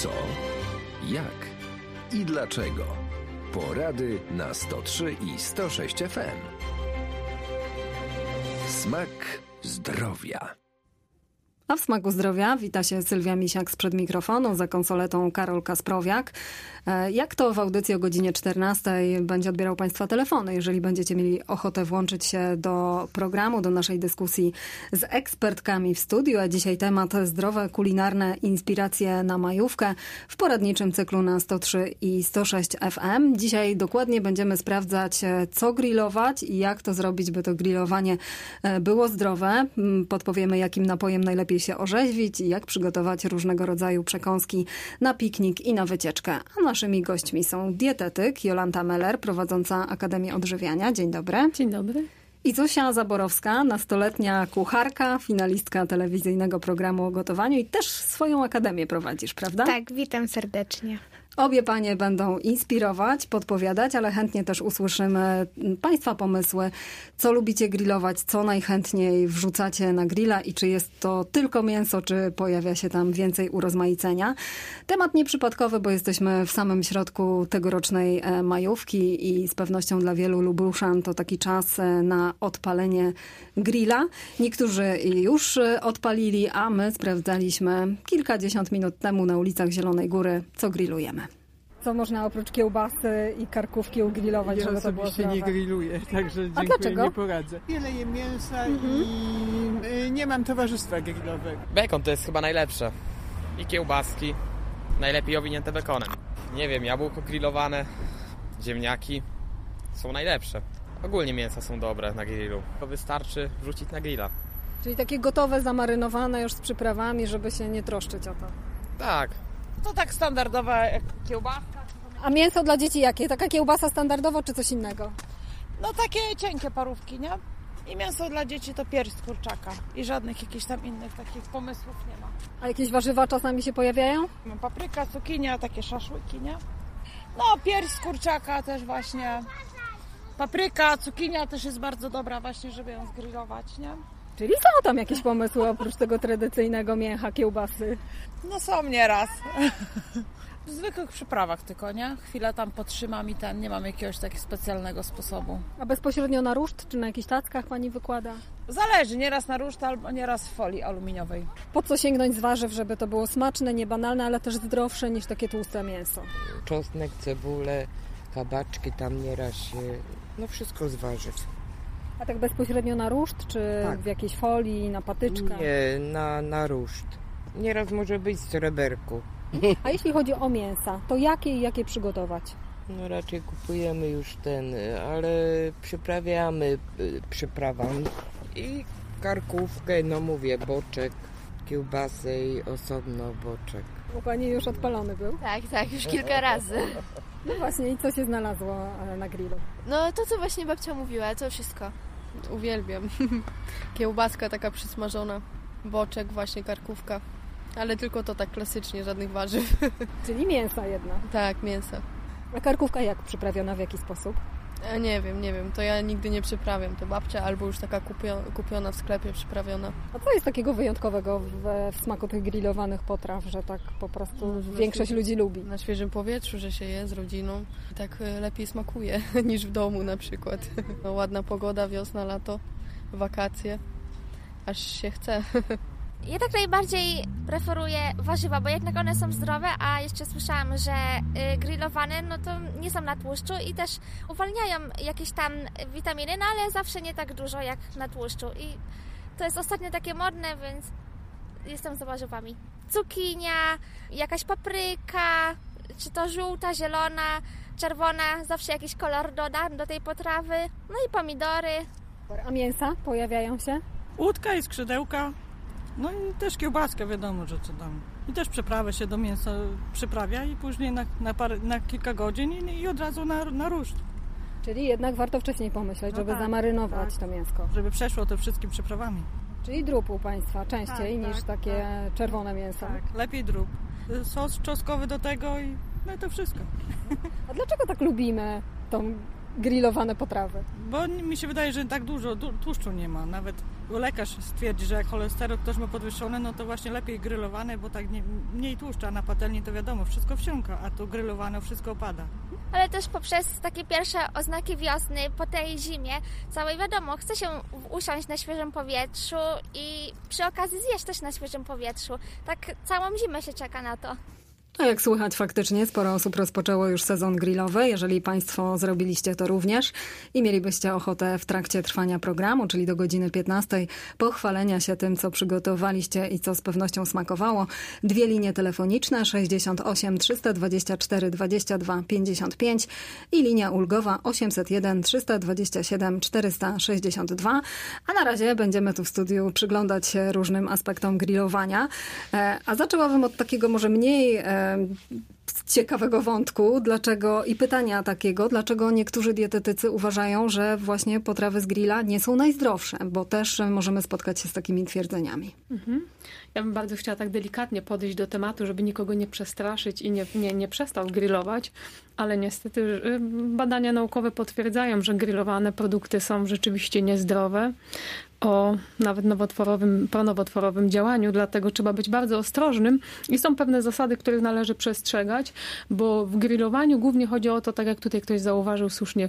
Co, jak i dlaczego. Porady na 103 i 106 FM. Smak zdrowia. A w Smaku Zdrowia wita się Sylwia Misiak sprzed mikrofonu, za konsoletą Karol Kasprowiak. Jak to w audycji o godzinie 14 będzie odbierał Państwa telefony, jeżeli będziecie mieli ochotę włączyć się do programu, do naszej dyskusji z ekspertkami w studiu, a dzisiaj temat zdrowe, kulinarne inspiracje na majówkę w poradniczym cyklu na 103 i 106 FM. Dzisiaj dokładnie będziemy sprawdzać, co grillować i jak to zrobić, by to grillowanie było zdrowe. Podpowiemy, jakim napojem najlepiej się orzeźwić i jak przygotować różnego rodzaju przekąski na piknik i na wycieczkę. A naszymi gośćmi są dietetyk Jolanta Meller, prowadząca Akademię Odżywiania. Dzień dobry. Dzień dobry. I Zosia Zaborowska, nastoletnia kucharka, finalistka telewizyjnego programu o gotowaniu i też swoją akademię prowadzisz, prawda? Tak, witam serdecznie. Obie panie będą inspirować, podpowiadać, ale chętnie też usłyszymy Państwa pomysły, co lubicie grillować, co najchętniej wrzucacie na grilla i czy jest to tylko mięso, czy pojawia się tam więcej urozmaicenia. Temat nieprzypadkowy, bo jesteśmy w samym środku tegorocznej majówki i z pewnością dla wielu Lubuszan to taki czas na odpalenie grilla. Niektórzy już odpalili, a my sprawdzaliśmy kilkadziesiąt minut temu na ulicach Zielonej Góry, co grillujemy. Co można oprócz kiełbasy i karkówki ugrillować, ja żeby to było zdrowe? nie grilluję, także A dlaczego? Nie poradzę. Wiele jem mięsa i nie mam towarzystwa grillowego. Bekon to jest chyba najlepsze. I kiełbaski. Najlepiej owinięte bekonem. Nie wiem, jabłko grillowane, ziemniaki są najlepsze. Ogólnie mięsa są dobre na grillu. To wystarczy wrzucić na grilla. Czyli takie gotowe, zamarynowane już z przyprawami, żeby się nie troszczyć o to. Tak. To tak standardowa jak kiełbaska. A mięso dla dzieci jakie? Taka kiełbasa standardowo czy coś innego? No takie cienkie parówki, nie? I mięso dla dzieci to pierś z kurczaka. I żadnych jakichś tam innych takich pomysłów nie ma. A jakieś warzywa czasami się pojawiają? Mam papryka, cukinia, takie szaszłyki, nie? No pierś z kurczaka też właśnie. Papryka, cukinia też jest bardzo dobra właśnie, żeby ją zgrillować, nie? Czyli są tam jakieś pomysły oprócz tego tradycyjnego mięcha, kiełbasy? No są nieraz. W zwykłych przyprawach tylko, nie? Chwilę tam potrzymam i nie mam jakiegoś takiego specjalnego sposobu. A bezpośrednio na ruszt, czy na jakichś tackach pani wykłada? Zależy, nieraz na ruszt, albo nieraz w folii aluminiowej. Po co sięgnąć z warzyw, żeby to było smaczne, niebanalne, ale też zdrowsze niż takie tłuste mięso? Czosnek, cebulę, kabaczki tam nieraz się... No wszystko z warzyw. A tak bezpośrednio na ruszt, czy tak. w jakiejś folii, na patyczkach? Nie, na ruszt. Nieraz może być z sreberku. A jeśli chodzi o mięsa, to jakie przygotować? No raczej kupujemy już ale przyprawiamy przyprawami. I karkówkę, no mówię, boczek, kiełbasę i osobno boczek. U pani już odpalony był? Tak, już kilka razy. No właśnie, i co się znalazło na grillu? No to, co właśnie babcia mówiła, to wszystko. Uwielbiam. Kiełbaska taka przysmażona, boczek, właśnie karkówka. Ale tylko to tak klasycznie, żadnych warzyw. Czyli mięsa jedna. Tak, mięsa. A karkówka jak przyprawiona, w jaki sposób? Nie wiem, to ja nigdy nie przyprawiam. To babcia albo już taka kupiona w sklepie, przyprawiona. A co jest takiego wyjątkowego w smaku tych grillowanych potraw, że tak po prostu większość ludzi lubi? Na świeżym powietrzu, że się je z rodziną. Tak lepiej smakuje niż w domu na przykład. No, ładna pogoda, wiosna, lato, wakacje. Aż się chce. Ja tak najbardziej preferuję warzywa, bo jednak one są zdrowe, a jeszcze słyszałam, że grillowane, no to nie są na tłuszczu i też uwalniają jakieś tam witaminy, no ale zawsze nie tak dużo jak na tłuszczu. I to jest ostatnio takie modne, więc jestem za warzywami. Cukinia, jakaś papryka, czy to żółta, zielona, czerwona, zawsze jakiś kolor dodam do tej potrawy. No i pomidory. A mięsa pojawiają się? Łódka i skrzydełka. No i też kiełbaskę, wiadomo, że co tam. I też przyprawę się do mięsa przyprawia i później na kilka godzin i od razu na ruszt. Czyli jednak warto wcześniej pomyśleć, żeby zamarynować to mięsko. Żeby przeszło to wszystkimi przyprawami. Czyli drób u Państwa częściej niż takie czerwone mięso. Tak, lepiej drób. Sos czosnkowy do tego i no i to wszystko. A dlaczego tak lubimy tą grillowane potrawy? Bo mi się wydaje, że tak dużo tłuszczu nie ma. Nawet lekarz stwierdzi, że jak cholesterol ktoś ma podwyższony, no to właśnie lepiej grillowane, bo tak mniej tłuszczu, a na patelni to wiadomo, wszystko wsiąka, a tu grillowane wszystko opada. Ale też poprzez takie pierwsze oznaki wiosny, po tej zimie całej wiadomo, chce się usiąść na świeżym powietrzu i przy okazji zjeść też na świeżym powietrzu. Tak całą zimę się czeka na to. A jak słychać, faktycznie sporo osób rozpoczęło już sezon grillowy. Jeżeli Państwo zrobiliście to również i mielibyście ochotę w trakcie trwania programu, czyli do godziny 15, pochwalenia się tym, co przygotowaliście i co z pewnością smakowało. 2 linie telefoniczne 68 324 22 55 i linia ulgowa 801 327 462. A na razie będziemy tu w studiu przyglądać się różnym aspektom grillowania. A zaczęłabym od takiego może mniej ciekawego wątku, dlaczego niektórzy dietetycy uważają, że właśnie potrawy z grilla nie są najzdrowsze, bo też możemy spotkać się z takimi twierdzeniami. Ja bym bardzo chciała tak delikatnie podejść do tematu, żeby nikogo nie przestraszyć i nie przestał grillować, ale niestety badania naukowe potwierdzają, że grillowane produkty są rzeczywiście niezdrowe, o nawet pronowotworowym działaniu, dlatego trzeba być bardzo ostrożnym i są pewne zasady, których należy przestrzegać, bo w grillowaniu głównie chodzi o to, tak jak tutaj ktoś zauważył słusznie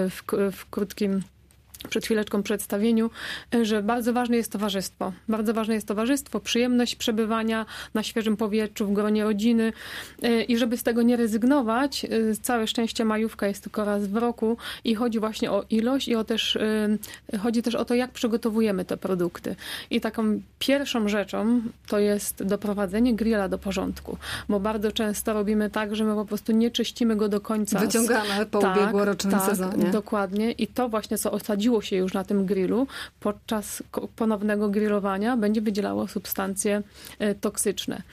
w krótkim przed chwileczką przedstawieniu, że bardzo ważne jest towarzystwo. Bardzo ważne jest towarzystwo, przyjemność przebywania na świeżym powietrzu, w gronie rodziny i żeby z tego nie rezygnować, całe szczęście majówka jest tylko raz w roku i chodzi właśnie o ilość i chodzi też o to, jak przygotowujemy te produkty. I taką pierwszą rzeczą to jest doprowadzenie grilla do porządku, bo bardzo często robimy tak, że my po prostu nie czyścimy go do końca. Wyciągamy po ubiegłorocznym sezonie. Dokładnie. I to właśnie, co osadziło się już na tym grillu, podczas ponownego grillowania będzie wydzielało substancje toksyczne.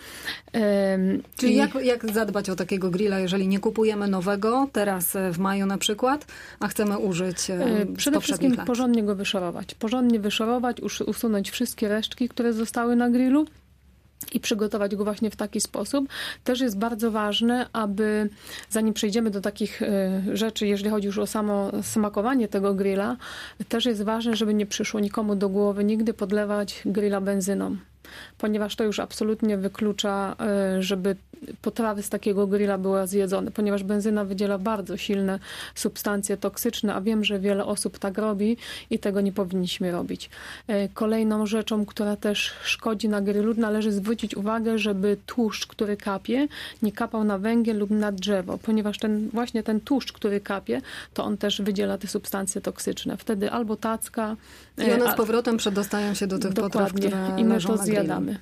Czyli jak zadbać o takiego grilla, jeżeli nie kupujemy nowego, teraz w maju na przykład, a chcemy użyć przede wszystkim lat? Porządnie go wyszorować. Porządnie wyszorować, usunąć wszystkie resztki, które zostały na grillu i przygotować go właśnie w taki sposób. Też jest bardzo ważne, aby zanim przejdziemy do takich rzeczy, jeżeli chodzi już o samo smakowanie tego grilla, też jest ważne, żeby nie przyszło nikomu do głowy nigdy podlewać grilla benzyną, ponieważ to już absolutnie wyklucza, żeby potrawy z takiego grilla były zjedzone, ponieważ benzyna wydziela bardzo silne substancje toksyczne, a wiem, że wiele osób tak robi i tego nie powinniśmy robić. Kolejną rzeczą, która też szkodzi na grillu, należy zwrócić uwagę, żeby tłuszcz, który kapie, nie kapał na węgiel lub na drzewo, ponieważ ten tłuszcz, który kapie, to on też wydziela te substancje toksyczne. Wtedy albo tacka... I one z powrotem przedostają się do tych potraw, które i my leżą to na grillu. zjadamy.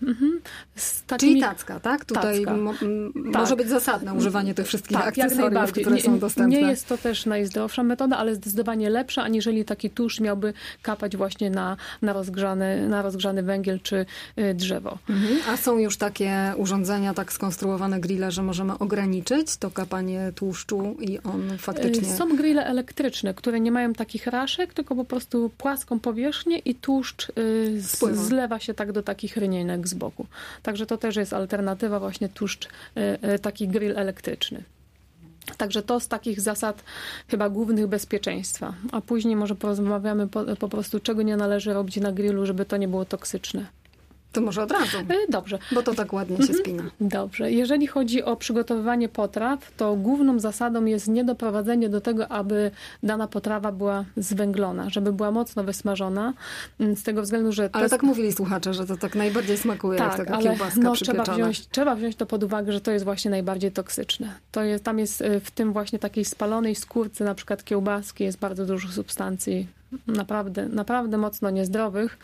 Czyli tacka, tak? Tutaj tacka. Może być zasadne używanie tych wszystkich jak akcesoriów, najbardziej. które są dostępne. Nie jest to też najzdrowsza metoda, ale zdecydowanie lepsza, aniżeli taki tłuszcz miałby kapać właśnie na rozgrzany węgiel czy drzewo. A są już takie urządzenia, tak skonstruowane grille, że możemy ograniczyć to kapanie tłuszczu i on faktycznie... Są grille elektryczne, które nie mają takich raszek, tylko po prostu płaską powierzchnię i tłuszcz zlewa się tak do takich rynienek z boku. Także to też jest alternatywa, właśnie tłuszcz, taki grill elektryczny. Także to z takich zasad chyba głównych bezpieczeństwa. A później może porozmawiamy po prostu, czego nie należy robić na grillu, żeby to nie było toksyczne. To może od razu. Dobrze. Bo to tak ładnie się spina. Dobrze. Jeżeli chodzi o przygotowywanie potraw, to główną zasadą jest nie doprowadzenie do tego, aby dana potrawa była zwęglona, żeby była mocno wysmażona, z tego względu, że... Ale tak mówili słuchacze, że to tak najbardziej smakuje, jak taka kiełbaska przypieczona. Trzeba wziąć to pod uwagę, że to jest właśnie najbardziej toksyczne. Tam jest w tym właśnie takiej spalonej skórce, na przykład kiełbaski, jest bardzo dużo substancji naprawdę mocno niezdrowych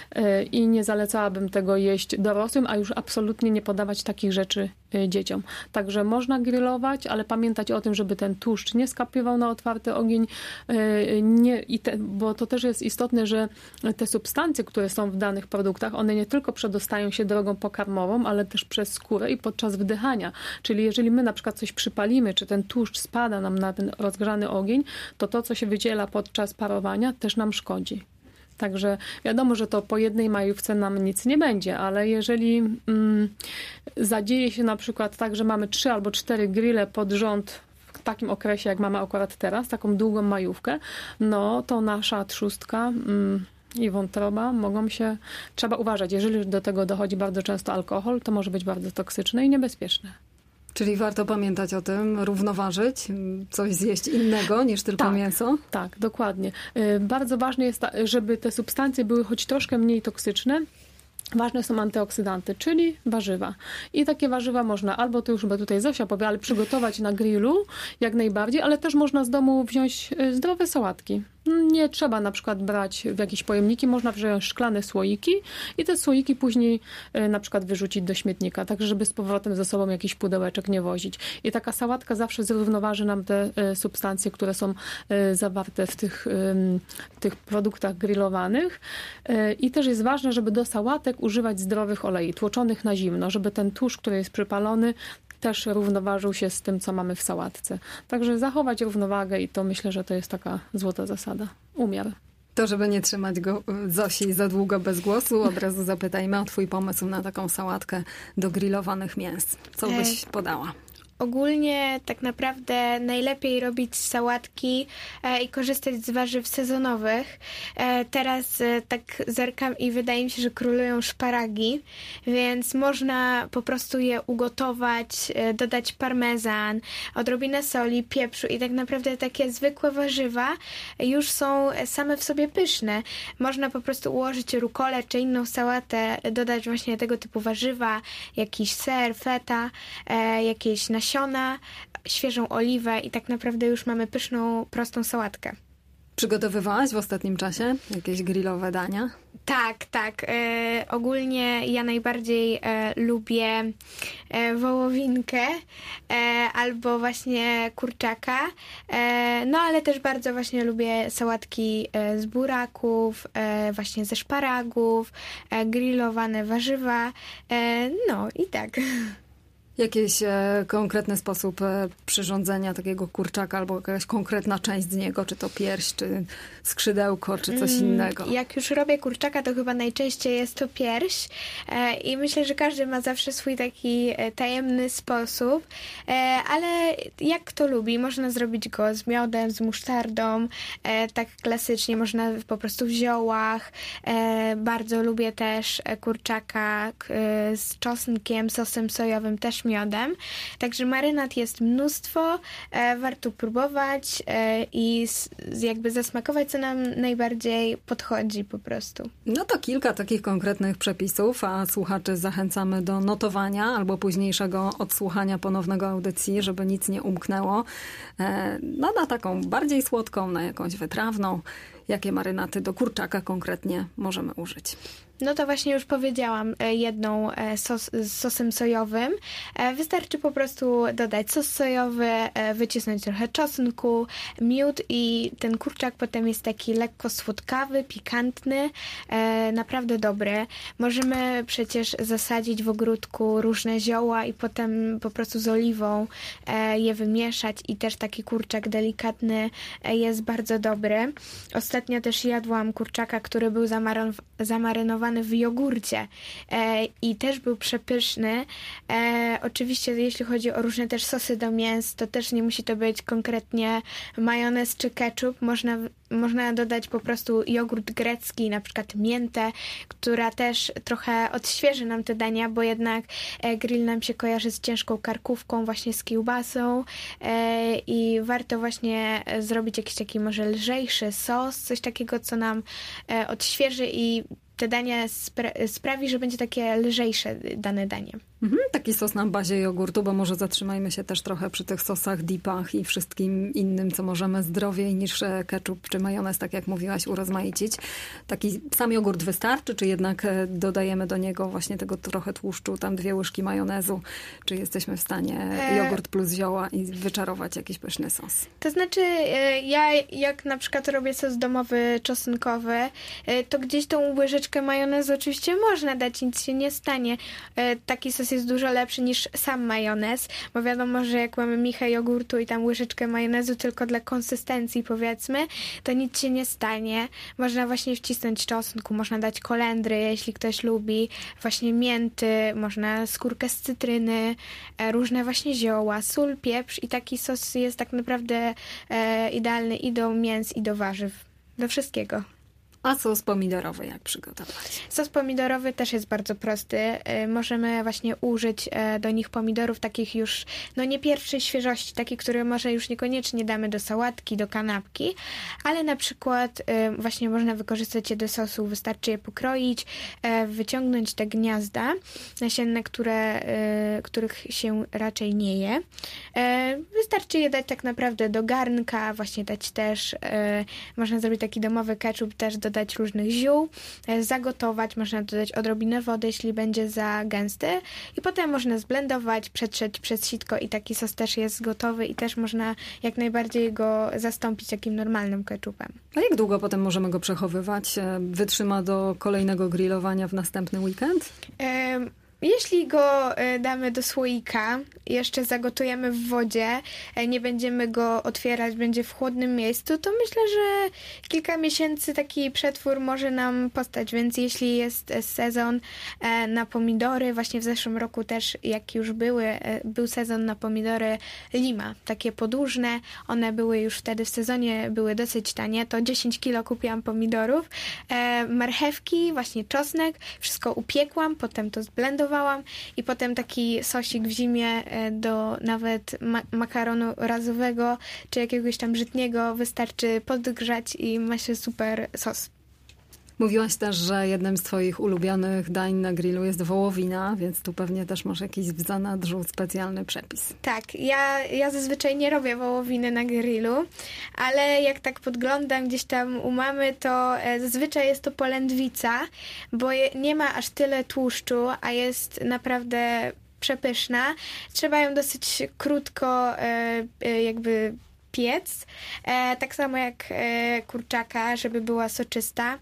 i nie zalecałabym tego jeść dorosłym, a już absolutnie nie podawać takich rzeczy dzieciom. Także można grillować, ale pamiętać o tym, żeby ten tłuszcz nie skapywał na otwarty ogień, bo to też jest istotne, że te substancje, które są w danych produktach, one nie tylko przedostają się drogą pokarmową, ale też przez skórę i podczas wdychania. Czyli jeżeli my na przykład coś przypalimy, czy ten tłuszcz spada nam na ten rozgrzany ogień, to co się wydziela podczas parowania, też nam szkodzi. Także wiadomo, że to po jednej majówce nam nic nie będzie, ale jeżeli zadzieje się na przykład tak, że mamy 3 albo 4 grille pod rząd takim okresie, jak mamy akurat teraz, taką długą majówkę, no to nasza trzustka i wątroba trzeba uważać. Jeżeli do tego dochodzi bardzo często alkohol, to może być bardzo toksyczne i niebezpieczne. Czyli warto pamiętać o tym, równoważyć, coś zjeść innego niż tylko mięso? Tak, dokładnie. Bardzo ważne jest, żeby te substancje były choć troszkę mniej toksyczne. Ważne są antyoksydanty, czyli warzywa. I takie warzywa można albo, to już chyba tutaj Zosia powie, ale przygotować na grillu jak najbardziej, ale też można z domu wziąć zdrowe sałatki. Nie trzeba na przykład brać w jakieś pojemniki, można wziąć szklane słoiki i te słoiki później na przykład wyrzucić do śmietnika, tak żeby z powrotem ze sobą jakiś pudełeczek nie wozić. I taka sałatka zawsze zrównoważy nam te substancje, które są zawarte w tych produktach grillowanych. I też jest ważne, żeby do sałatek używać zdrowych olei, tłoczonych na zimno, żeby ten tłuszcz, który jest przypalony, też równoważył się z tym, co mamy w sałatce. Także zachować równowagę i to myślę, że to jest taka złota zasada. Umiar. To, żeby nie trzymać go Zosi za długo bez głosu, od razu zapytajmy o twój pomysł na taką sałatkę do grillowanych mięs. Co byś podała? Ogólnie tak naprawdę najlepiej robić sałatki i korzystać z warzyw sezonowych. Teraz tak zerkam i wydaje mi się, że królują szparagi, więc można po prostu je ugotować, dodać parmezan, odrobinę soli, pieprzu i tak naprawdę takie zwykłe warzywa już są same w sobie pyszne. Można po prostu ułożyć rukolę czy inną sałatę, dodać właśnie tego typu warzywa, jakiś ser, feta, jakieś nasiona, świeżą oliwę i tak naprawdę już mamy pyszną, prostą sałatkę. Przygotowywałaś w ostatnim czasie jakieś grillowe dania? Tak. Ogólnie ja najbardziej lubię wołowinkę albo właśnie kurczaka, no ale też bardzo właśnie lubię sałatki z buraków, właśnie ze szparagów, grillowane warzywa, no i tak. Jakiś konkretny sposób przyrządzenia takiego kurczaka albo jakaś konkretna część z niego, czy to pierś, czy skrzydełko, czy coś innego? Jak już robię kurczaka, to chyba najczęściej jest to pierś i myślę, że każdy ma zawsze swój taki tajemny sposób, ale jak kto lubi, można zrobić go z miodem, z musztardą, tak klasycznie, można po prostu w ziołach. Bardzo lubię też kurczaka z czosnkiem, sosem sojowym, też miodem. Także marynat jest mnóstwo, warto próbować i jakby zasmakować, co nam najbardziej podchodzi po prostu. No to kilka takich konkretnych przepisów, a słuchaczy zachęcamy do notowania albo późniejszego odsłuchania ponownego audycji, żeby nic nie umknęło. No na taką bardziej słodką, na jakąś wytrawną. Jakie marynaty do kurczaka konkretnie możemy użyć? No to właśnie już powiedziałam jedną z sosem sojowym. Wystarczy po prostu dodać sos sojowy, wycisnąć trochę czosnku, miód i ten kurczak potem jest taki lekko słodkawy, pikantny, naprawdę dobry. Możemy przecież zasadzić w ogródku różne zioła i potem po prostu z oliwą je wymieszać i też taki kurczak delikatny jest bardzo dobry. Ostatnio też jadłam kurczaka, który był zamarynowany w jogurcie i też był przepyszny. Oczywiście jeśli chodzi o różne też sosy do mięs, to też nie musi to być konkretnie majonez czy ketchup. Można dodać po prostu jogurt grecki, na przykład miętę, która też trochę odświeży nam te dania, bo jednak grill nam się kojarzy z ciężką karkówką, właśnie z kiełbasą i warto właśnie zrobić jakiś taki może lżejszy sos, coś takiego, co nam odświeży i te dania sprawi, że będzie takie lżejsze dane danie. Taki sos na bazie jogurtu, bo może zatrzymajmy się też trochę przy tych sosach, dipach i wszystkim innym, co możemy zdrowiej niż ketchup czy majonez, tak jak mówiłaś, urozmaicić. Taki sam jogurt wystarczy, czy jednak dodajemy do niego właśnie tego trochę tłuszczu, tam 2 łyżki majonezu, czy jesteśmy w stanie jogurt plus zioła i wyczarować jakiś pyszny sos? To znaczy, ja jak na przykład robię sos domowy czosnkowy, to gdzieś tą łyżeczkę majonezu oczywiście można dać, nic się nie stanie. Taki sos sos jest dużo lepszy niż sam majonez, bo wiadomo, że jak mamy michę jogurtu i tam łyżeczkę majonezu tylko dla konsystencji, powiedzmy, to nic się nie stanie. Można właśnie wcisnąć czosnku, można dać kolendry, jeśli ktoś lubi, właśnie mięty, można skórkę z cytryny, różne właśnie zioła, sól, pieprz i taki sos jest tak naprawdę idealny i do mięs, i do warzyw, do wszystkiego. A sos pomidorowy jak przygotować? Sos pomidorowy też jest bardzo prosty. Możemy właśnie użyć do nich pomidorów takich już, no nie pierwszej świeżości, takie, które może już niekoniecznie damy do sałatki, do kanapki, ale na przykład właśnie można wykorzystać je do sosu. Wystarczy je pokroić, wyciągnąć te gniazda nasienne, których się raczej nie je. Wystarczy je dać tak naprawdę do garnka, właśnie dać też, można zrobić taki domowy ketchup, też dodać różnych ziół, zagotować, można dodać odrobinę wody, jeśli będzie za gęsty i potem można zblendować, przetrzeć przez sitko i taki sos też jest gotowy i też można jak najbardziej go zastąpić takim normalnym ketchupem. A jak długo potem możemy go przechowywać? Wytrzyma do kolejnego grillowania w następny weekend? Jeśli go damy do słoika, jeszcze zagotujemy w wodzie, nie będziemy go otwierać, będzie w chłodnym miejscu, to myślę, że kilka miesięcy taki przetwór może nam postać, więc jeśli jest sezon na pomidory, właśnie w zeszłym roku też, jak już był sezon na pomidory Lima, takie podłużne, one były już wtedy w sezonie, były dosyć tanie, to 10 kilo kupiłam pomidorów, marchewki, właśnie czosnek, wszystko upiekłam, potem to zblendowałam i potem taki sosik w zimie do nawet makaronu razowego czy jakiegoś tam żytniego wystarczy podgrzać i ma się super sos. Mówiłaś też, że jednym z twoich ulubionych dań na grillu jest wołowina, więc tu pewnie też masz jakiś w zanadrzu specjalny przepis. Tak, ja zazwyczaj nie robię wołowiny na grillu, ale jak tak podglądam gdzieś tam u mamy, to zazwyczaj jest to polędwica, bo nie ma aż tyle tłuszczu, a jest naprawdę przepyszna. Trzeba ją dosyć krótko jakby piec, tak samo jak kurczaka, żeby była soczysta.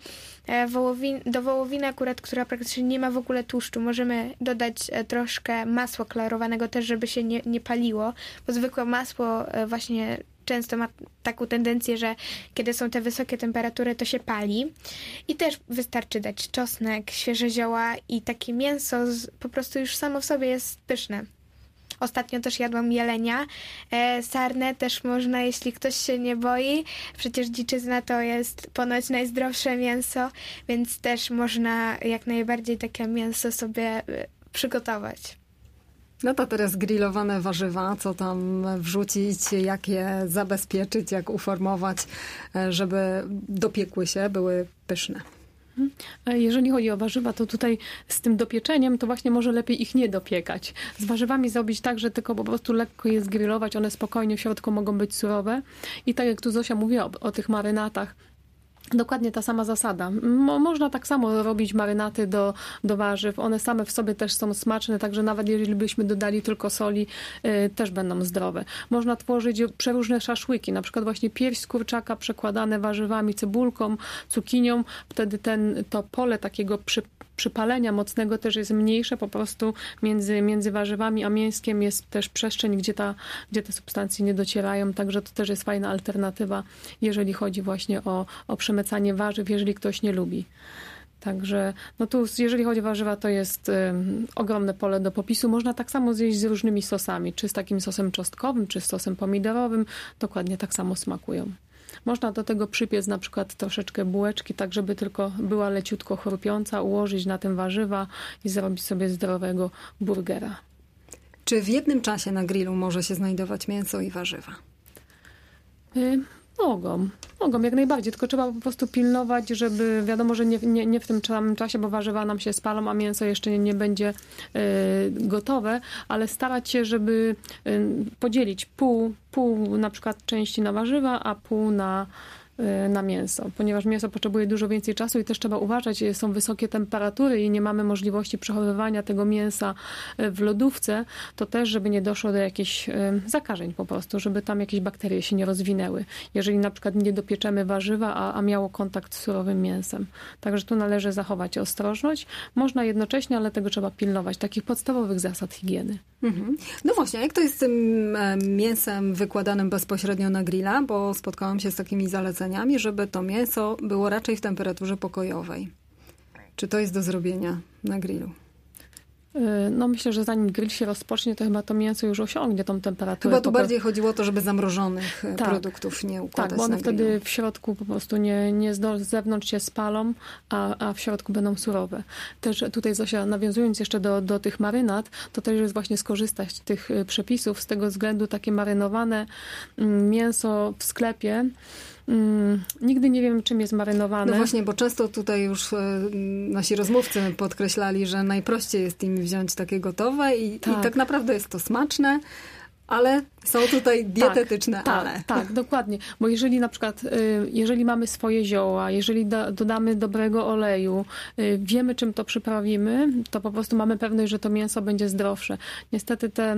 Do wołowiny akurat, która praktycznie nie ma w ogóle tłuszczu, możemy dodać troszkę masła klarowanego też, żeby się nie paliło, bo zwykłe masło właśnie często ma taką tendencję, że kiedy są te wysokie temperatury, to się pali. I też wystarczy dać czosnek, świeże zioła i takie mięso po prostu już samo w sobie jest pyszne. Ostatnio też jadłam jelenia. Sarnę też można, jeśli ktoś się nie boi. Przecież dziczyzna to jest ponoć najzdrowsze mięso, więc też można jak najbardziej takie mięso sobie przygotować. No to teraz grillowane warzywa, co tam wrzucić, jak je zabezpieczyć, jak uformować, żeby dopiekły się, były pyszne. Jeżeli chodzi o warzywa, to tutaj z tym dopieczeniem, to właśnie może lepiej ich nie dopiekać. Z warzywami zrobić tak, że tylko po prostu lekko je zgrillować, one spokojnie w środku mogą być surowe. I tak jak tu Zosia mówiła o tych marynatach, dokładnie ta sama zasada. Można tak samo robić marynaty do warzyw. One same w sobie też są smaczne, także nawet jeżeli byśmy dodali tylko soli, też będą zdrowe. Można tworzyć przeróżne szaszłyki, na przykład właśnie pierś z kurczaka przekładane warzywami, cebulką, cukinią. Wtedy to pole takiego przypalenia mocnego też jest mniejsze, po prostu między warzywami a mięskiem jest też przestrzeń, gdzie te substancje nie docierają, także to też jest fajna alternatywa, jeżeli chodzi właśnie o przemycanie warzyw, jeżeli ktoś nie lubi. Także no tu, jeżeli chodzi o warzywa, to jest ogromne pole do popisu. Można tak samo zjeść z różnymi sosami, czy z takim sosem czosnkowym, czy z sosem pomidorowym, dokładnie tak samo smakują. Można do tego przypiec na przykład troszeczkę bułeczki, tak żeby tylko była leciutko chrupiąca, ułożyć na tym warzywa i zrobić sobie zdrowego burgera. Czy w jednym czasie na grillu może się znajdować mięso i warzywa? Mogą jak najbardziej, tylko trzeba po prostu pilnować, żeby wiadomo, że nie w tym samym czasie, bo warzywa nam się spalą, a mięso jeszcze nie będzie gotowe, ale starać się, żeby podzielić pół na przykład części na warzywa, a pół na mięso, ponieważ mięso potrzebuje dużo więcej czasu i też trzeba uważać, są wysokie temperatury i nie mamy możliwości przechowywania tego mięsa w lodówce, to też, żeby nie doszło do jakichś zakażeń po prostu, żeby tam jakieś bakterie się nie rozwinęły. Jeżeli na przykład nie dopieczemy warzywa, a miało kontakt z surowym mięsem. Także tu należy zachować ostrożność. Można jednocześnie, ale tego trzeba pilnować. Takich podstawowych zasad higieny. Mhm. No właśnie, jak to jest z tym mięsem wykładanym bezpośrednio na grilla? Bo spotkałam się z takimi zaleceniami, żeby to mięso było raczej w temperaturze pokojowej. Czy to jest do zrobienia na grillu? No myślę, że zanim grill się rozpocznie, to chyba to mięso już osiągnie tą temperaturę. Chyba tu bardziej chodziło o to, żeby zamrożonych produktów nie układać tak, bo one na grillu. wtedy w środku po prostu z zewnątrz się spalą, a w środku będą surowe. Też tutaj, Zosia, nawiązując jeszcze do tych marynat, to też jest właśnie skorzystać z tych przepisów. Z tego względu takie marynowane mięso w sklepie, nigdy nie wiem, czym jest marynowane. No właśnie, bo często tutaj już nasi rozmówcy podkreślali, że najprościej jest im wziąć takie gotowe i tak naprawdę jest to smaczne, ale są tutaj dietetyczne ale. Tak, dokładnie. Bo jeżeli na przykład, jeżeli mamy swoje zioła, jeżeli dodamy dobrego oleju, wiemy, czym to przyprawimy, to po prostu mamy pewność, że to mięso będzie zdrowsze. Niestety te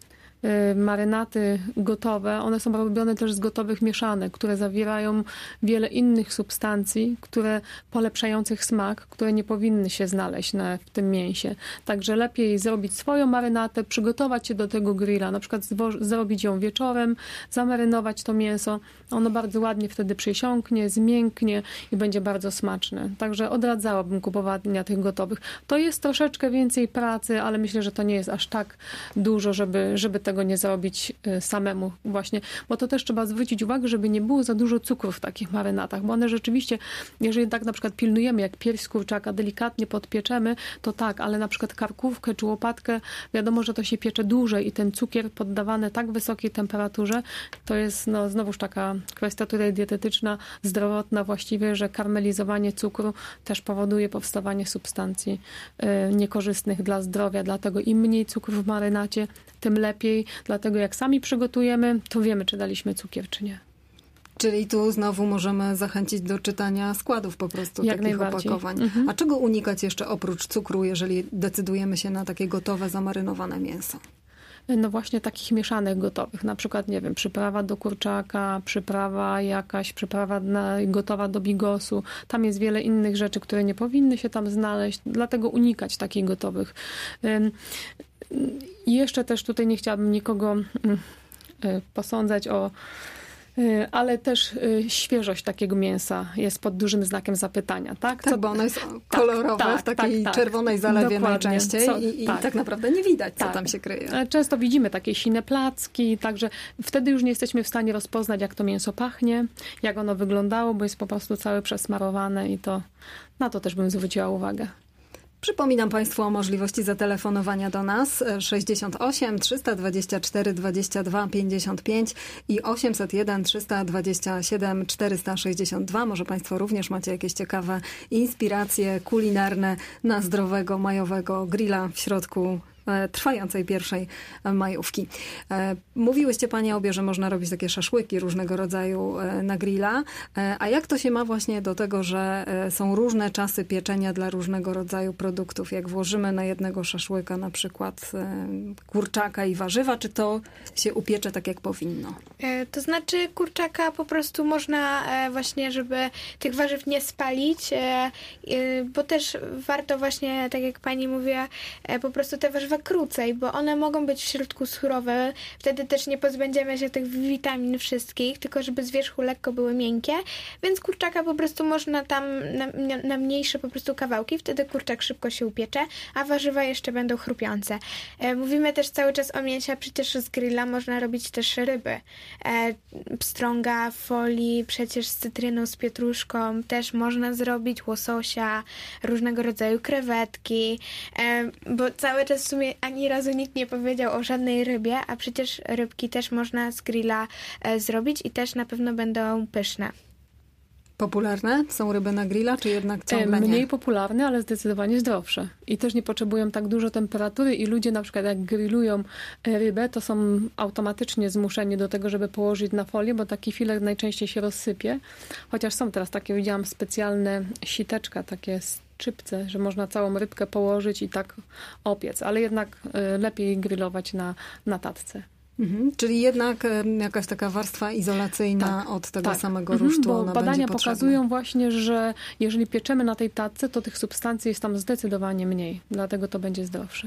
marynaty gotowe, one są robione też z gotowych mieszanek, które zawierają wiele innych substancji, polepszających smak, które nie powinny się znaleźć w tym mięsie. Także lepiej zrobić swoją marynatę, przygotować się do tego grilla, na przykład zrobić ją wieczorem, zamarynować to mięso. Ono bardzo ładnie wtedy przysiąknie, zmięknie i będzie bardzo smaczne. Także odradzałabym kupowania tych gotowych. To jest troszeczkę więcej pracy, ale myślę, że to nie jest aż tak dużo, żeby tego nie zrobić samemu właśnie, bo to też trzeba zwrócić uwagę, żeby nie było za dużo cukru w takich marynatach, bo one rzeczywiście, jeżeli tak na przykład pilnujemy, jak pierś z kurczaka delikatnie podpieczemy, to tak, ale na przykład karkówkę czy łopatkę, wiadomo, że to się piecze dłużej i ten cukier poddawany tak wysokiej temperaturze, to jest znowuż taka kwestia tutaj dietetyczna, zdrowotna właściwie, że karmelizowanie cukru też powoduje powstawanie substancji niekorzystnych dla zdrowia, dlatego im mniej cukru w marynacie, tym lepiej. Dlatego jak sami przygotujemy, to wiemy, czy daliśmy cukier, czy nie. Czyli tu znowu możemy zachęcić do czytania składów po prostu jak takich opakowań. Mhm. A czego unikać jeszcze oprócz cukru, jeżeli decydujemy się na takie gotowe, zamarynowane mięso? No właśnie takich mieszanych gotowych. Na przykład, nie wiem, przyprawa do kurczaka, przyprawa gotowa do bigosu. Tam jest wiele innych rzeczy, które nie powinny się tam znaleźć. Dlatego unikać takich gotowych. I jeszcze też tutaj nie chciałabym nikogo posądzać ale też świeżość takiego mięsa jest pod dużym znakiem zapytania. Tak, bo ono jest kolorowe w takiej czerwonej zalewie najczęściej i tak naprawdę nie widać, co tam się kryje. Często widzimy takie sine placki, także wtedy już nie jesteśmy w stanie rozpoznać, jak to mięso pachnie, jak ono wyglądało, bo jest po prostu całe przesmarowane i na to też bym zwróciła uwagę. Przypominam Państwu o możliwości zatelefonowania do nas 68 324 22 55 i 801 327 462. Może Państwo również macie jakieś ciekawe inspiracje kulinarne na zdrowego majowego grilla w środku trwającej pierwszej majówki. Mówiłyście Panie obie, że można robić takie szaszłyki różnego rodzaju na grilla. A jak to się ma właśnie do tego, że są różne czasy pieczenia dla różnego rodzaju produktów? Jak włożymy na jednego szaszłyka na przykład kurczaka i warzywa, czy to się upiecze tak, jak powinno? To znaczy kurczaka po prostu można właśnie, żeby tych warzyw nie spalić, bo też warto właśnie, tak jak Pani mówiła, po prostu te warzywa krócej, bo one mogą być w środku surowe. Wtedy też nie pozbędziemy się tych witamin wszystkich, tylko żeby z wierzchu lekko były miękkie, więc kurczaka po prostu można tam na mniejsze po prostu kawałki, wtedy kurczak szybko się upiecze, a warzywa jeszcze będą chrupiące. Mówimy też cały czas o mięsie, a przecież z grilla można robić też ryby. Pstrąga w folii, przecież z cytryną, z pietruszką też można zrobić, łososia, różnego rodzaju krewetki, bo cały czas w sumie ani razu nikt nie powiedział o żadnej rybie, a przecież rybki też można z grilla zrobić i też na pewno będą pyszne. Popularne są ryby na grilla, czy jednak ciągle nie? Mniej popularne, ale zdecydowanie zdrowsze. I też nie potrzebują tak dużo temperatury i ludzie na przykład jak grillują rybę, to są automatycznie zmuszeni do tego, żeby położyć na folię, bo taki filet najczęściej się rozsypie. Chociaż są teraz takie, widziałam specjalne siteczka, takie szczypce, że można całą rybkę położyć i tak opiec, ale jednak lepiej grillować na tatce. Czyli jednak jakaś taka warstwa izolacyjna od tego samego rusztu bo ona badania będzie potrzebna. pokazują właśnie, że jeżeli pieczemy na tej tatce, to tych substancji jest tam zdecydowanie mniej. Dlatego to będzie zdrowsze.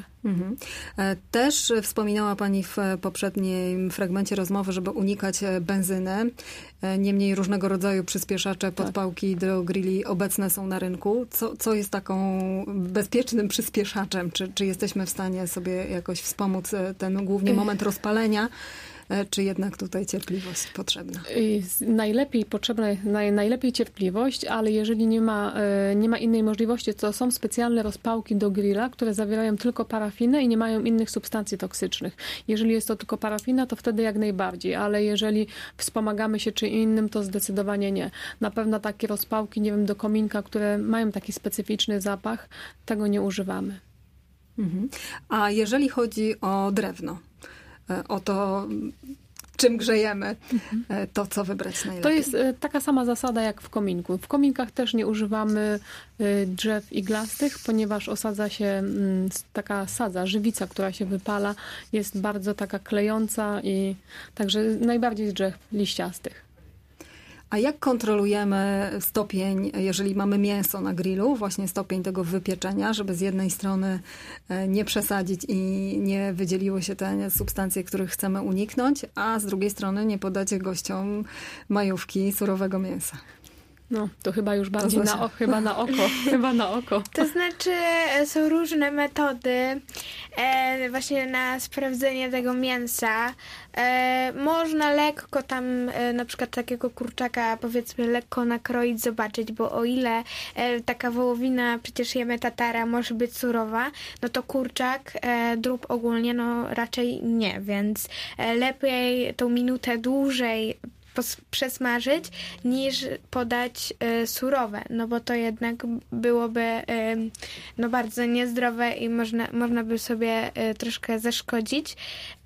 Też wspominała Pani w poprzednim fragmencie rozmowy, żeby unikać benzyny. Niemniej różnego rodzaju przyspieszacze, podpałki do grilli obecne są na rynku. Co jest taką bezpiecznym przyspieszaczem? Czy jesteśmy w stanie sobie jakoś wspomóc ten głównie moment rozpalenia? Czy jednak tutaj cierpliwość potrzebna? Najlepiej cierpliwość, ale jeżeli nie ma innej możliwości, to są specjalne rozpałki do grilla, które zawierają tylko parafinę i nie mają innych substancji toksycznych. Jeżeli jest to tylko parafina, to wtedy jak najbardziej, ale jeżeli wspomagamy się czy innym, to zdecydowanie nie. Na pewno takie rozpałki, nie wiem, do kominka, które mają taki specyficzny zapach, tego nie używamy. A jeżeli chodzi o drewno, o to, czym grzejemy, to co wybrać najlepiej? To jest taka sama zasada jak w kominku. W kominkach też nie używamy drzew iglastych, ponieważ osadza się taka sadza, żywica, która się wypala, jest bardzo taka klejąca i także najbardziej z drzew liściastych. A jak kontrolujemy stopień, jeżeli mamy mięso na grillu, właśnie stopień tego wypieczenia, żeby z jednej strony nie przesadzić i nie wydzieliły się te substancje, których chcemy uniknąć, a z drugiej strony nie podać gościom majówki surowego mięsa? No, to chyba już bardziej chyba na oko. To znaczy są różne metody właśnie na sprawdzenie tego mięsa. Można lekko tam na przykład takiego kurczaka powiedzmy lekko nakroić, zobaczyć, bo o ile taka wołowina, przecież jemy tatara, może być surowa, no to kurczak, drób ogólnie, no raczej nie, więc lepiej tą minutę dłużej przesmażyć niż podać surowe, no bo to jednak byłoby no bardzo niezdrowe i można by sobie troszkę zaszkodzić.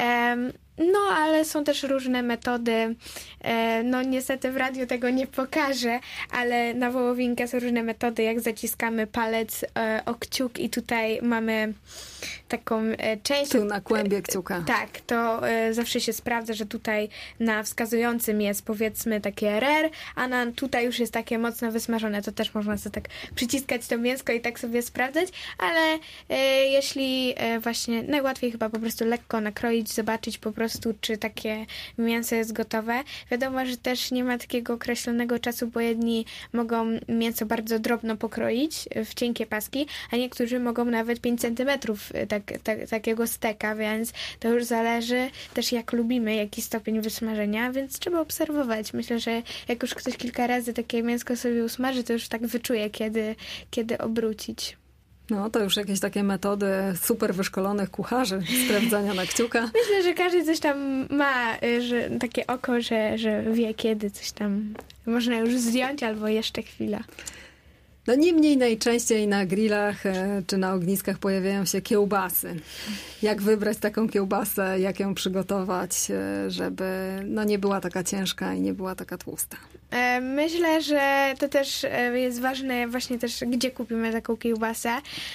No, ale są też różne metody. No, niestety w radiu tego nie pokażę, ale na wołowinkę są różne metody, jak zaciskamy palec o kciuk i tutaj mamy taką część... Tu na kłębie kciuka. Tak, to zawsze się sprawdza, że tutaj na wskazującym jest powiedzmy takie RR, a tutaj już jest takie mocno wysmażone. To też można sobie tak przyciskać to mięsko i tak sobie sprawdzać, ale jeśli właśnie najłatwiej chyba po prostu lekko nakroić, zobaczyć po prostu, czy takie mięso jest gotowe. Wiadomo, że też nie ma takiego określonego czasu, bo jedni mogą mięso bardzo drobno pokroić w cienkie paski, a niektórzy mogą nawet 5 centymetrów takiego steka, więc to już zależy też jak lubimy, jaki stopień wysmażenia, więc trzeba obserwować. Myślę, że jak już ktoś kilka razy takie mięsko sobie usmaży, to już tak wyczuje, kiedy obrócić. No, to już jakieś takie metody super wyszkolonych kucharzy sprawdzania na kciuka. Myślę, że każdy coś tam ma, że takie oko, że wie, kiedy coś tam można już zdjąć albo jeszcze chwila. No niemniej najczęściej na grillach czy na ogniskach pojawiają się kiełbasy. Jak wybrać taką kiełbasę, jak ją przygotować, żeby no nie była taka ciężka i nie była taka tłusta? Myślę, że to też jest ważne właśnie też, gdzie kupimy taką kiełbasę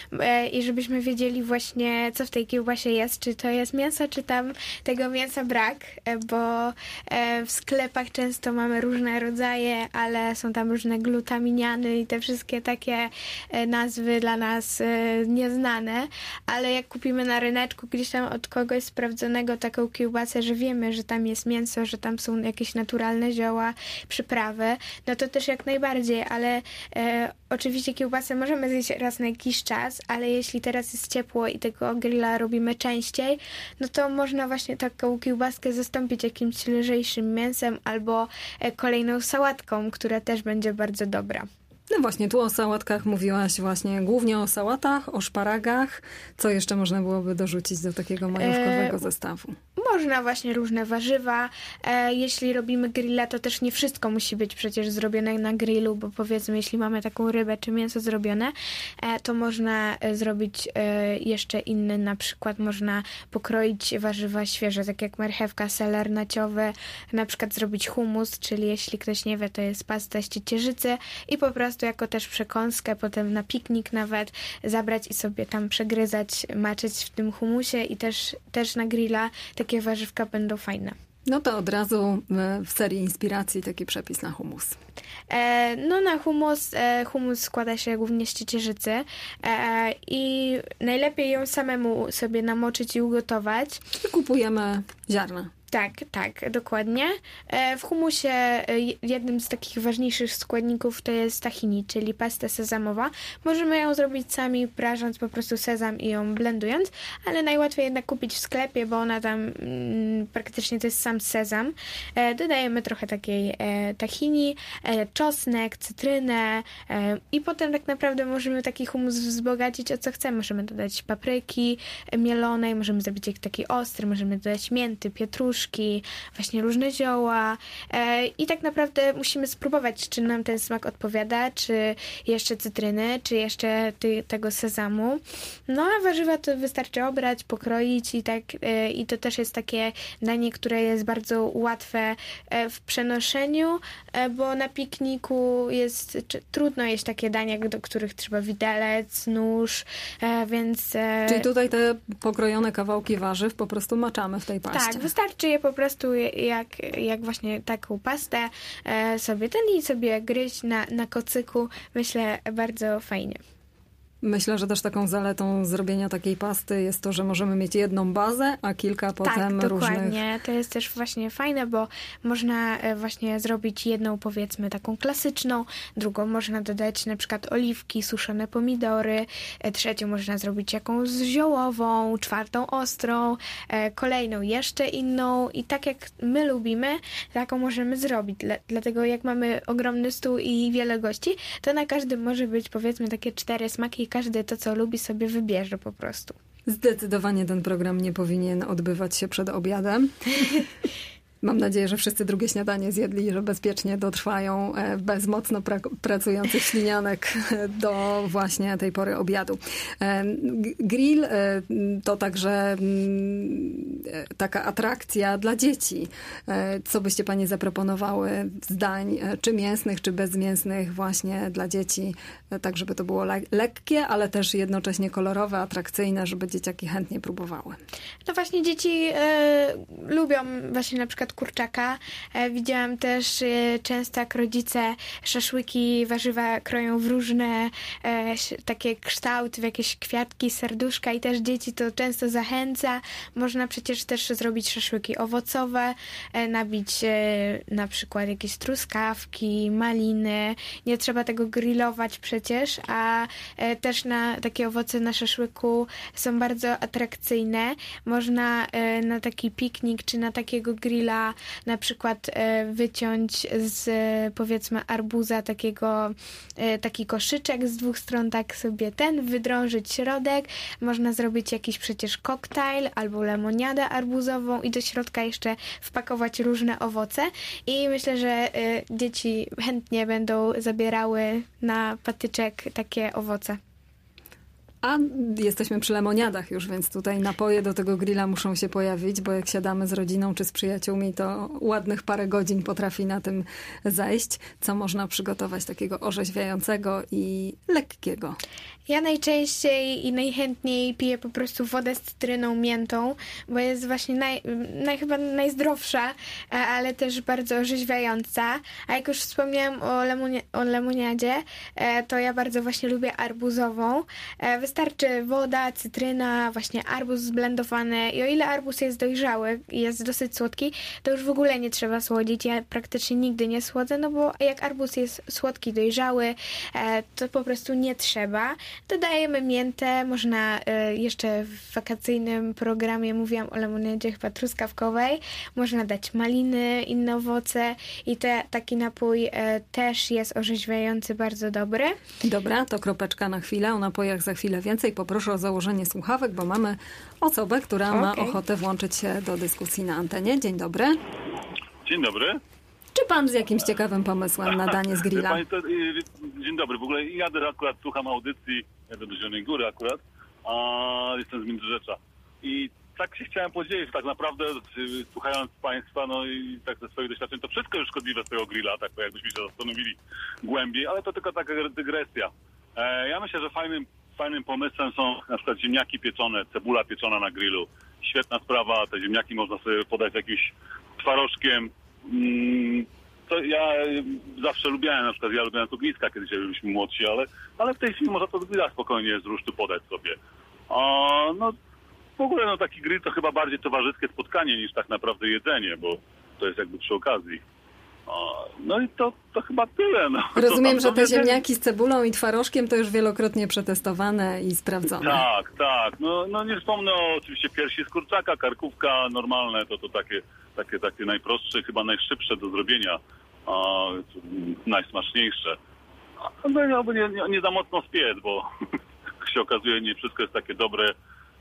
i żebyśmy wiedzieli właśnie, co w tej kiełbasie jest, czy to jest mięso, czy tam tego mięsa brak, bo w sklepach często mamy różne rodzaje, ale są tam różne glutaminiany i te wszystkie takie nazwy dla nas nieznane, ale jak kupimy na ryneczku gdzieś tam od kogoś sprawdzonego taką kiełbasę, że wiemy, że tam jest mięso, że tam są jakieś naturalne zioła, przyprawy, no to też jak najbardziej, ale oczywiście kiełbasę możemy zjeść raz na jakiś czas, ale jeśli teraz jest ciepło i tego grilla robimy częściej, no to można właśnie taką kiełbaskę zastąpić jakimś lżejszym mięsem albo kolejną sałatką, która też będzie bardzo dobra. No właśnie, tu o sałatkach mówiłaś właśnie głównie o sałatach, o szparagach. Co jeszcze można byłoby dorzucić do takiego majówkowego zestawu? Można właśnie różne warzywa. Jeśli robimy grilla, to też nie wszystko musi być przecież zrobione na grillu, bo powiedzmy, jeśli mamy taką rybę czy mięso zrobione, to można zrobić jeszcze inny, na przykład można pokroić warzywa świeże, tak jak marchewka, seler naciowy, na przykład zrobić hummus, czyli jeśli ktoś nie wie, to jest pasta z ciecierzycy i po prostu jako też przekąskę, potem na piknik nawet zabrać i sobie tam przegryzać, maczyć w tym hummusie i też na grilla takie warzywka będą fajne. No to od razu w serii inspiracji taki przepis na hummus. No na hummus składa się głównie z ciecierzycy i najlepiej ją samemu sobie namoczyć i ugotować. Kupujemy ziarna. Tak, dokładnie. W hummusie jednym z takich ważniejszych składników to jest tahini, czyli pasta sezamowa. Możemy ją zrobić sami, prażąc po prostu sezam i ją blendując, ale najłatwiej jednak kupić w sklepie, bo ona tam praktycznie to jest sam sezam. Dodajemy trochę takiej tahini, czosnek, cytrynę i potem tak naprawdę możemy taki hummus wzbogacić o co chcemy. Możemy dodać papryki mielonej, możemy zrobić taki ostry, możemy dodać mięty, pietruszki, właśnie różne zioła i tak naprawdę musimy spróbować, czy nam ten smak odpowiada, czy jeszcze cytryny, czy jeszcze tego sezamu. No a warzywa to wystarczy obrać, pokroić i to też jest takie danie, które jest bardzo łatwe w przenoszeniu, bo na pikniku jest trudno jeść takie dania, do których trzeba widelec, nóż, więc... Czyli tutaj te pokrojone kawałki warzyw po prostu maczamy w tej paście. Tak, wystarczy je po prostu jak właśnie taką pastę sobie gryźć na kocyku. Myślę, bardzo fajnie. Myślę, że też taką zaletą zrobienia takiej pasty jest to, że możemy mieć jedną bazę, a kilka potem różnych... Tak, dokładnie. To jest też właśnie fajne, bo można właśnie zrobić jedną, powiedzmy, taką klasyczną, drugą można dodać na przykład oliwki, suszone pomidory, trzecią można zrobić jakąś ziołową, czwartą ostrą, kolejną jeszcze inną i tak jak my lubimy, taką możemy zrobić. Dlatego jak mamy ogromny stół i wiele gości, to na każdym może być, powiedzmy, takie 4 smaki. Każdy to, co lubi, sobie wybierze po prostu. Zdecydowanie ten program nie powinien odbywać się przed obiadem. Mam nadzieję, że wszyscy drugie śniadanie zjedli i że bezpiecznie dotrwają bez mocno pracujących ślinianek do właśnie tej pory obiadu. Grill to także taka atrakcja dla dzieci. Co byście Panie zaproponowały z dań, czy mięsnych, czy bezmięsnych właśnie dla dzieci, tak żeby to było lekkie, ale też jednocześnie kolorowe, atrakcyjne, żeby dzieciaki chętnie próbowały. No właśnie dzieci lubią właśnie na przykład kurczaka. Widziałam też często, jak rodzice szaszłyki, warzywa kroją w różne takie kształty, w jakieś kwiatki, serduszka i też dzieci to często zachęca. Można przecież też zrobić szaszłyki owocowe, nabić na przykład jakieś truskawki, maliny. Nie trzeba tego grillować przecież, a też na takie owoce na szaszłyku są bardzo atrakcyjne. Można na taki piknik czy na takiego grilla na przykład wyciąć z, powiedzmy, arbuza taki koszyczek z 2 stron, tak sobie wydrążyć środek. Można zrobić jakiś przecież koktajl albo lemoniadę arbuzową i do środka jeszcze wpakować różne owoce i myślę, że dzieci chętnie będą zabierały na patyczek takie owoce. A jesteśmy przy lemoniadach już, więc tutaj napoje do tego grilla muszą się pojawić, bo jak siadamy z rodziną czy z przyjaciółmi, to ładnych parę godzin potrafi na tym zajść. Co można przygotować takiego orzeźwiającego i lekkiego? Ja najczęściej i najchętniej piję po prostu wodę z cytryną, miętą, bo jest właśnie chyba najzdrowsza, ale też bardzo orzeźwiająca. A jak już wspomniałam o lemoniadzie, to ja bardzo właśnie lubię arbuzową. Wystarczy woda, cytryna, właśnie arbuz zblendowany i o ile arbuz jest dojrzały i jest dosyć słodki, to już w ogóle nie trzeba słodzić. Ja praktycznie nigdy nie słodzę, no bo jak arbuz jest słodki, dojrzały, to po prostu nie trzeba. Dodajemy miętę, można jeszcze w wakacyjnym programie mówiłam o lemoniadzie chyba truskawkowej, można dać maliny, inne owoce i taki napój też jest orzeźwiający, bardzo dobry. Dobra, to kropeczka na chwilę, o napojach za chwilę więcej. Poproszę o założenie słuchawek, bo mamy osobę, która ma ochotę włączyć się do dyskusji na antenie. Dzień dobry. Dzień dobry. Czy pan z jakimś ciekawym pomysłem na danie z grilla? Dzień dobry. W ogóle jadę akurat, słucham audycji, jadę do Zielonej Góry akurat, a jestem z Międzyrzecza. I tak się chciałem podzielić, tak naprawdę słuchając Państwa, no i tak ze swoich doświadczeń, to wszystko jest szkodliwe z tego grilla, tak jakbyśmy się zastanowili głębiej, ale to tylko taka dygresja. Ja myślę, że fajnym pomysłem są na przykład ziemniaki pieczone, cebula pieczona na grillu. Świetna sprawa, te ziemniaki można sobie podać jakimś twarożkiem. To ja zawsze lubiłem, na przykład ja lubiłem ogniska, kiedy byliśmy młodsi, ale w tej chwili można to z grilla spokojnie z rusztu podać sobie. No w ogóle taki grill to chyba bardziej towarzyskie spotkanie niż tak naprawdę jedzenie, bo to jest jakby przy okazji. No i to chyba tyle. No. Rozumiem, że te ziemniaki z cebulą i twarożkiem to już wielokrotnie przetestowane i sprawdzone. Tak. No nie wspomnę oczywiście piersi z kurczaka, karkówka normalne, to takie najprostsze, chyba najszybsze do zrobienia, najsmaczniejsze. No nie za mocno spiec, bo się okazuje, nie wszystko jest takie dobre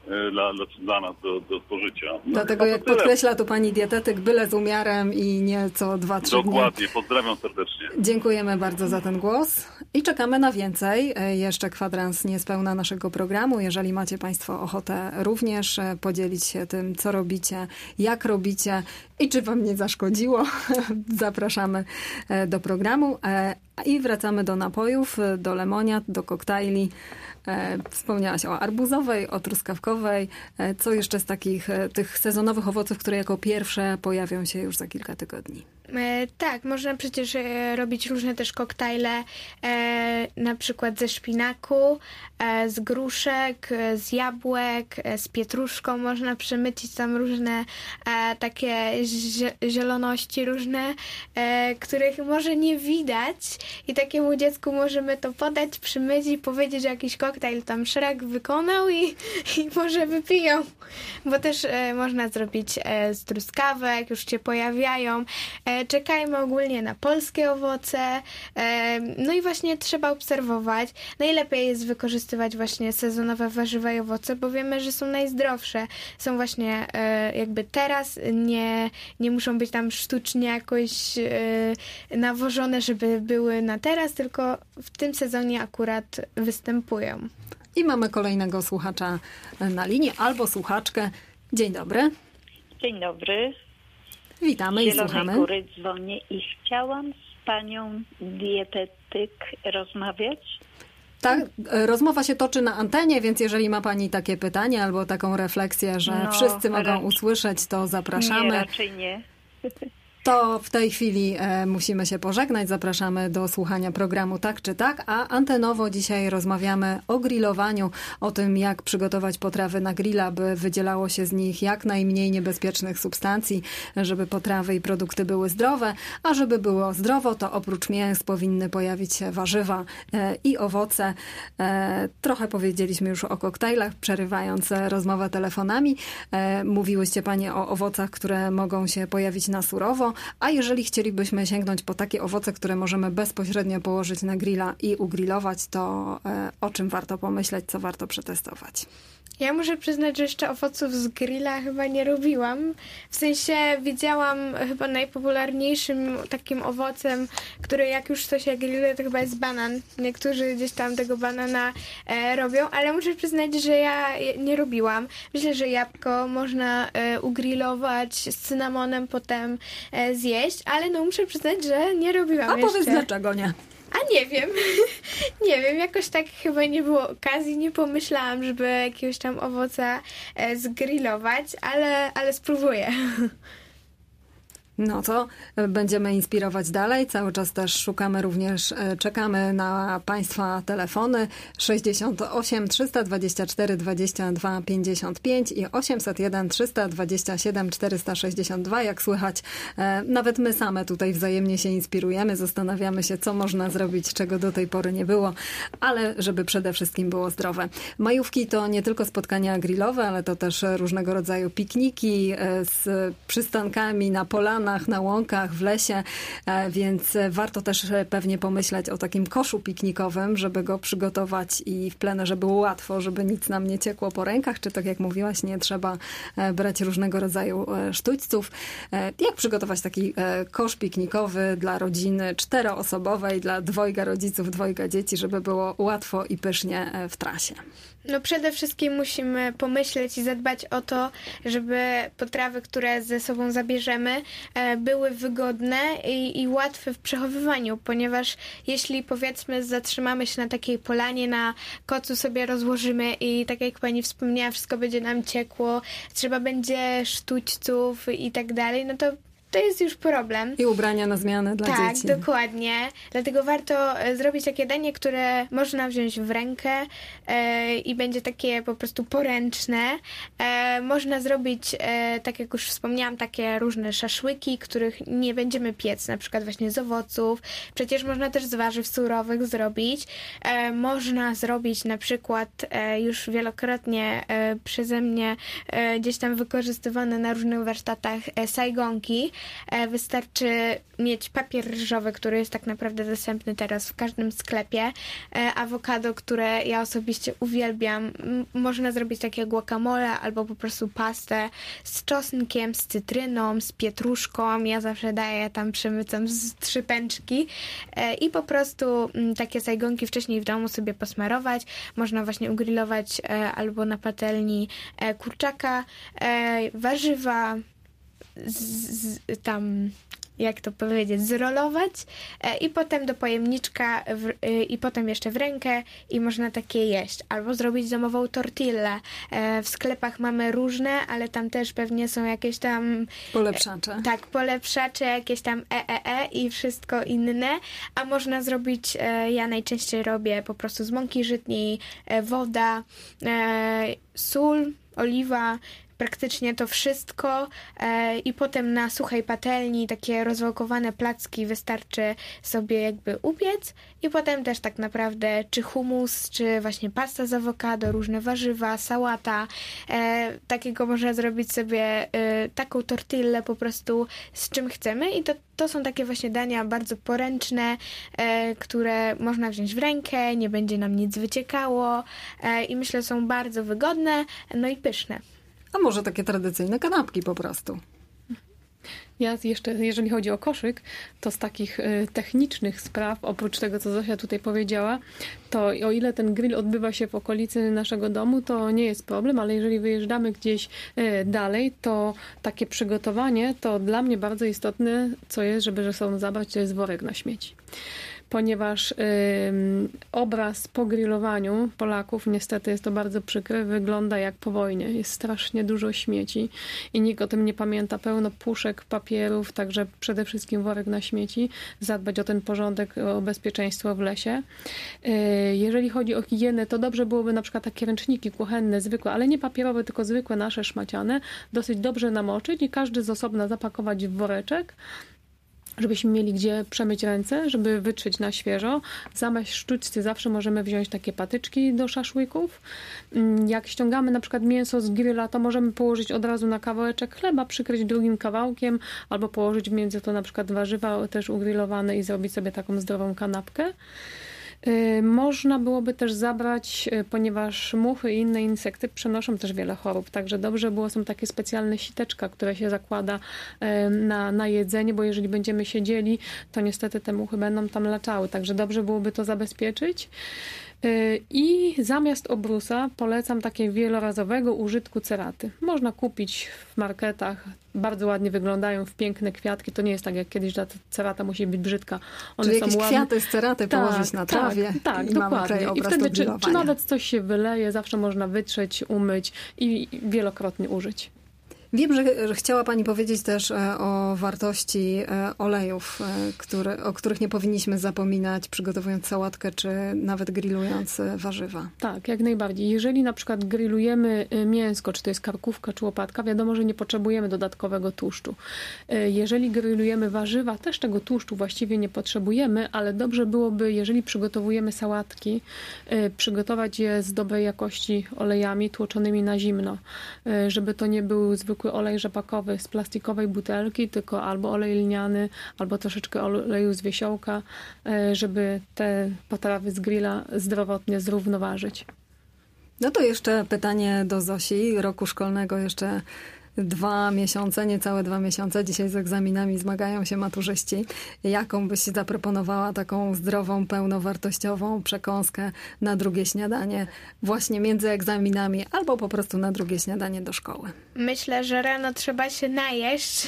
dla nas do spożycia. No, dlatego jak podkreśla tu pani dietetyk, byle z umiarem i nie co 2-3 dni. Dokładnie, pozdrawiam serdecznie. Dziękujemy bardzo za ten głos i czekamy na więcej. Jeszcze kwadrans niespełna naszego programu. Jeżeli macie Państwo ochotę również podzielić się tym, co robicie, jak robicie i czy Wam nie zaszkodziło, zapraszamy do programu. I wracamy do napojów, do lemoniad, do koktajli. Wspomniałaś o arbuzowej, o truskawkowej. Co jeszcze z tych sezonowych owoców, które jako pierwsze pojawią się już za kilka tygodni? Tak, można przecież robić różne też koktajle, na przykład ze szpinaku, z gruszek, z jabłek, z pietruszką. Można przemycić tam różne takie zieloności różne, których może nie widać i takiemu dziecku możemy to podać, przymycić, powiedzieć, że jakiś koktajl tam Shrek wykonał i może wypiją. Bo też można zrobić z truskawek, już się pojawiają. Czekajmy ogólnie na polskie owoce. No i właśnie trzeba obserwować. Najlepiej jest wykorzystywać właśnie sezonowe warzywa i owoce, bo wiemy, że są najzdrowsze. Są właśnie jakby teraz, nie muszą być tam sztucznie jakoś nawożone, żeby były na teraz, tylko w tym sezonie akurat występują. I mamy kolejnego słuchacza na linii albo słuchaczkę. Dzień dobry. Dzień dobry. Witamy i słuchamy. Z Zielonej Góry dzwonię i chciałam z panią dietetyk rozmawiać. Tak, rozmowa się toczy na antenie, więc jeżeli ma pani takie pytanie albo taką refleksję, że wszyscy mogą usłyszeć, to zapraszamy. Nie, raczej nie. To w tej chwili musimy się pożegnać. Zapraszamy do słuchania programu Tak czy Tak, a antenowo dzisiaj rozmawiamy o grillowaniu, o tym, jak przygotować potrawy na grilla, by wydzielało się z nich jak najmniej niebezpiecznych substancji, żeby potrawy i produkty były zdrowe, a żeby było zdrowo, to oprócz mięs powinny pojawić się warzywa i owoce. Trochę powiedzieliśmy już o koktajlach, przerywając rozmowę telefonami. Mówiłyście panie o owocach, które mogą się pojawić na surowo. A jeżeli chcielibyśmy sięgnąć po takie owoce, które możemy bezpośrednio położyć na grilla i ugrillować, to o czym warto pomyśleć, co warto przetestować? Ja muszę przyznać, że jeszcze owoców z grilla chyba nie robiłam. W sensie widziałam chyba najpopularniejszym takim owocem, który jak już to się grilluje, to chyba jest banan. Niektórzy gdzieś tam tego banana robią, ale muszę przyznać, że ja nie robiłam. Myślę, że jabłko można ugrillować z cynamonem, potem zjeść, ale no muszę przyznać, że nie robiłam jeszcze. A powiedz dlaczego nie? A nie wiem. Nie wiem, jakoś tak chyba nie było okazji, nie pomyślałam, żeby jakiegoś tam owoca zgrillować, ale spróbuję. No to będziemy inspirować dalej. Cały czas też czekamy na Państwa telefony 68 324 22 55 i 801 327 462. Jak słychać, nawet my same tutaj wzajemnie się inspirujemy, zastanawiamy się, co można zrobić, czego do tej pory nie było, ale żeby przede wszystkim było zdrowe. Majówki to nie tylko spotkania grillowe, ale to też różnego rodzaju pikniki z przystankami na polanach, na łąkach, w lesie, więc warto też pewnie pomyśleć o takim koszu piknikowym, żeby go przygotować i w plenerze było łatwo, żeby nic nam nie ciekło po rękach, czy tak jak mówiłaś, nie trzeba brać różnego rodzaju sztućców. Jak przygotować taki kosz piknikowy dla rodziny 4-osobowej, dla 2 rodziców, 2 dzieci, żeby było łatwo i pysznie w trasie? No przede wszystkim musimy pomyśleć i zadbać o to, żeby potrawy, które ze sobą zabierzemy, były wygodne i łatwe w przechowywaniu, ponieważ jeśli powiedzmy zatrzymamy się na takiej polanie, na kocu sobie rozłożymy i tak jak pani wspomniała, wszystko będzie nam ciekło, trzeba będzie sztućców i tak dalej, no to jest już problem. I ubrania na zmianę dla dzieci. Tak, dokładnie. Dlatego warto zrobić takie danie, które można wziąć w rękę i będzie takie po prostu poręczne. Można zrobić, tak jak już wspomniałam, takie różne szaszłyki, których nie będziemy piec, na przykład właśnie z owoców. Przecież można też z warzyw surowych zrobić. Można zrobić na przykład już wielokrotnie przeze mnie gdzieś tam wykorzystywane na różnych warsztatach sajgonki. Wystarczy mieć papier ryżowy, który jest tak naprawdę dostępny teraz w każdym sklepie. Awokado, które ja osobiście uwielbiam. Można zrobić takie guacamole albo po prostu pastę z czosnkiem, z cytryną, z pietruszką. Ja zawsze daję tam, przemycam z 3 pęczki i po prostu takie sajgonki wcześniej w domu sobie posmarować. Można właśnie ugrillować albo na patelni kurczaka, warzywa, jak to powiedzieć, zrolować i potem do pojemniczka i potem jeszcze w rękę i można takie jeść. Albo zrobić domową tortillę. W sklepach mamy różne, ale tam też pewnie są jakieś tam... Polepszacze. Tak, polepszacze, jakieś tam i wszystko inne. A można zrobić, ja najczęściej robię po prostu z mąki żytniej, woda, sól, oliwa, praktycznie to wszystko i potem na suchej patelni takie rozwałkowane placki wystarczy sobie jakby upiec i potem też tak naprawdę czy hummus, czy właśnie pasta z awokado, różne warzywa, sałata. Takiego można zrobić sobie taką tortillę po prostu z czym chcemy i to są takie właśnie dania bardzo poręczne, które można wziąć w rękę, nie będzie nam nic wyciekało i myślę, są bardzo wygodne, no i pyszne. A może takie tradycyjne kanapki po prostu? Ja jeszcze, jeżeli chodzi o koszyk, to z takich technicznych spraw, oprócz tego, co Zosia tutaj powiedziała, to o ile ten grill odbywa się w okolicy naszego domu, to nie jest problem, ale jeżeli wyjeżdżamy gdzieś dalej, to takie przygotowanie, to dla mnie bardzo istotne, co jest, żeby ze sobą zabrać, to jest worek na śmieci. Ponieważ obraz po grillowaniu Polaków, niestety jest to bardzo przykre, wygląda jak po wojnie. Jest strasznie dużo śmieci i nikt o tym nie pamięta. Pełno puszek, papierów, także przede wszystkim worek na śmieci. Zadbać o ten porządek, o bezpieczeństwo w lesie. Jeżeli chodzi o higienę, to dobrze byłoby na przykład takie ręczniki kuchenne, zwykłe, ale nie papierowe, tylko zwykłe, nasze szmaciane, dosyć dobrze namoczyć i każdy z osobna zapakować w woreczek, żebyśmy mieli gdzie przemyć ręce, żeby wytrzeć na świeżo. Zamiast sztućcy zawsze możemy wziąć takie patyczki do szaszłyków. Jak ściągamy na przykład mięso z grilla, to możemy położyć od razu na kawałeczek chleba, przykryć drugim kawałkiem, albo położyć między to na przykład warzywa też ugrillowane i zrobić sobie taką zdrową kanapkę. Można byłoby też zabrać, ponieważ muchy i inne insekty przenoszą też wiele chorób, także dobrze było, są takie specjalne siteczka, które się zakłada na jedzenie, bo jeżeli będziemy siedzieli, to niestety te muchy będą tam laczały, także dobrze byłoby to zabezpieczyć. I zamiast obrusa polecam takie wielorazowego użytku ceraty. Można kupić w marketach, bardzo ładnie wyglądają, w piękne kwiatki. To nie jest tak jak kiedyś, że ta cerata musi być brzydka. One czyli są jakieś ładne. Kwiaty z ceraty położyć na trawie tak, i dokładnie. Mamy tutaj obraz i wtedy do czy nawet coś się wyleje, zawsze można wytrzeć, umyć i wielokrotnie użyć. Wiem, że chciała Pani powiedzieć też o wartości olejów, o których nie powinniśmy zapominać, przygotowując sałatkę, czy nawet grillując warzywa. Tak, jak najbardziej. Jeżeli na przykład grillujemy mięsko, czy to jest karkówka, czy łopatka, wiadomo, że nie potrzebujemy dodatkowego tłuszczu. Jeżeli grillujemy warzywa, też tego tłuszczu właściwie nie potrzebujemy, ale dobrze byłoby, jeżeli przygotowujemy sałatki, przygotować je z dobrej jakości olejami tłoczonymi na zimno, żeby to nie był zwykły olej rzepakowy z plastikowej butelki, tylko albo olej lniany, albo troszeczkę oleju z wiesiołka, żeby te potrawy z grilla zdrowotnie zrównoważyć. No to jeszcze pytanie do Zosi. Roku szkolnego jeszcze 2 miesiące, niecałe 2 miesiące. Dzisiaj z egzaminami zmagają się maturzyści. Jaką byś zaproponowała taką zdrową, pełnowartościową przekąskę na drugie śniadanie właśnie między egzaminami albo po prostu na drugie śniadanie do szkoły? Myślę, że rano trzeba się najeść,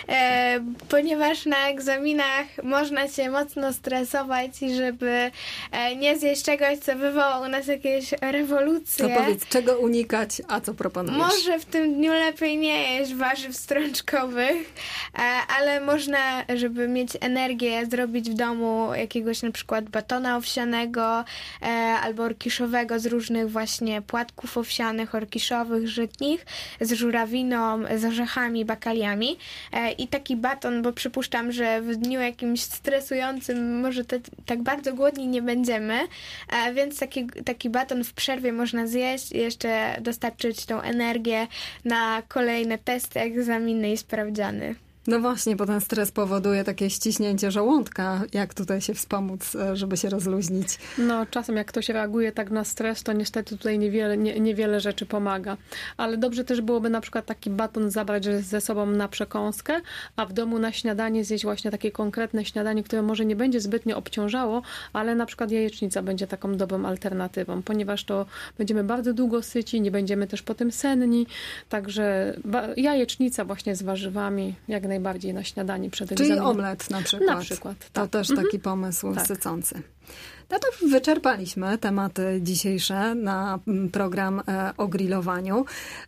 ponieważ na egzaminach można się mocno stresować i żeby nie zjeść czegoś, co wywoła u nas jakieś rewolucje. To powiedz, czego unikać, a co proponujesz? Może w tym dniu lepiej nie jeść warzyw strączkowych, ale można, żeby mieć energię, zrobić w domu jakiegoś na przykład batona owsianego albo orkiszowego z różnych właśnie płatków owsianych, orkiszowych, żytnich, z żurawiną, z orzechami, bakaliami. I taki baton, bo przypuszczam, że w dniu jakimś stresującym może tak bardzo głodni nie będziemy, więc taki baton w przerwie można zjeść i jeszcze dostarczyć tą energię na kolejne testy, egzaminy i sprawdziany. No właśnie, bo ten stres powoduje takie ściśnięcie żołądka. Jak tutaj się wspomóc, żeby się rozluźnić? No czasem jak ktoś reaguje tak na stres, to niestety tutaj niewiele rzeczy pomaga. Ale dobrze też byłoby na przykład taki baton zabrać ze sobą na przekąskę, a w domu na śniadanie zjeść właśnie takie konkretne śniadanie, które może nie będzie zbytnio obciążało, ale na przykład jajecznica będzie taką dobrą alternatywą, ponieważ to będziemy bardzo długo syci, nie będziemy też potem senni. Także jajecznica właśnie z warzywami, jak najbardziej na śniadanie przed egzaminem. Czyli omlet na przykład. Na przykład, tak. To też taki pomysł tak. sycący. No to wyczerpaliśmy tematy dzisiejsze na program o grillowaniu.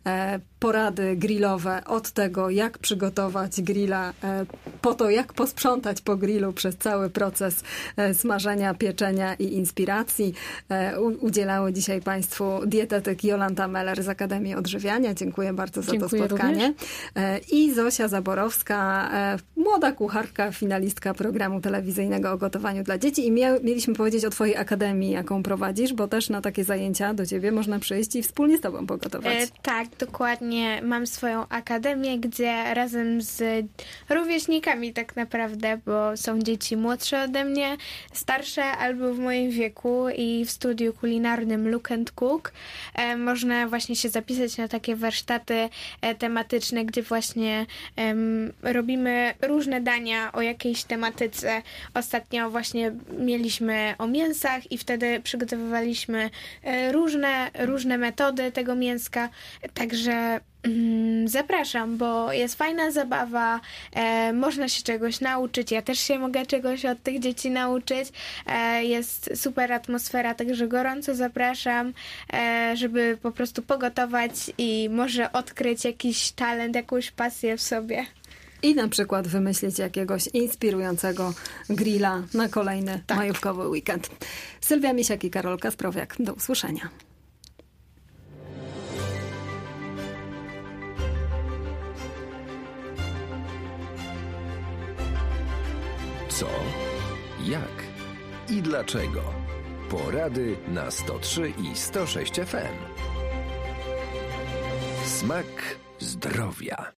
Porady grillowe od tego, jak przygotować grilla, po to, jak posprzątać po grillu przez cały proces smażenia, pieczenia i inspiracji. Udzielały dzisiaj Państwu dietetyk Jolanta Meller z Akademii Odżywiania. Dziękuję bardzo za to spotkanie. Również. I Zosia Zaborowska, młoda kucharka, finalistka programu telewizyjnego o gotowaniu dla dzieci. I mieliśmy powiedzieć o Twojej akademii, jaką prowadzisz, bo też na takie zajęcia do Ciebie można przyjść i wspólnie z Tobą pogotować. Tak, dokładnie. Mam swoją akademię, gdzie razem z rówieśnikami tak naprawdę, bo są dzieci młodsze ode mnie, starsze albo w moim wieku i w studiu kulinarnym Look & Cook można właśnie się zapisać na takie warsztaty tematyczne, gdzie właśnie robimy różne dania o jakiejś tematyce. Ostatnio właśnie mieliśmy o mięsach i wtedy przygotowywaliśmy różne metody tego mięska, także zapraszam, bo jest fajna zabawa, można się czegoś nauczyć, ja też się mogę czegoś od tych dzieci nauczyć, jest super atmosfera, także gorąco zapraszam, żeby po prostu pogotować i może odkryć jakiś talent, jakąś pasję w sobie. I na przykład wymyślić jakiegoś inspirującego grilla na kolejny majówkowy weekend. Sylwia Misiak i Karol Kasprowiak. Do usłyszenia. Co? Jak? I dlaczego? Porady na 103 i 106 FM. Smak zdrowia.